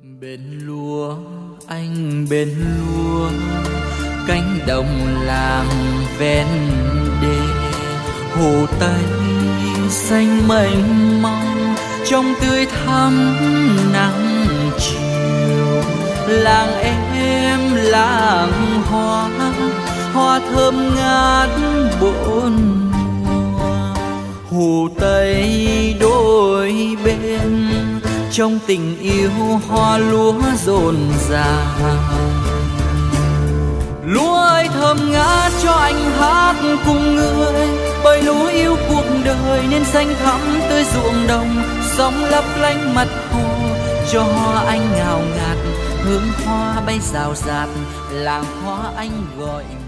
Bên lúa anh bên lúa, cánh đồng làng ven đê, hồ Tây xanh mênh mông trong tươi thắm nắng chiều. Làng em làng hoa, hoa thơm ngát bốn mùa. Hồ Tây đôi bên trong tình yêu hoa lúa rộn ràng. Lúa ơi thơm ngát cho anh hát cùng người, bởi lúa yêu cuộc đời nên xanh thắm tươi ruộng đồng. Sóng lấp lánh mặt hồ cho hoa anh ngào ngạt, hương hoa bay rào rạt, làng hoa anh gọi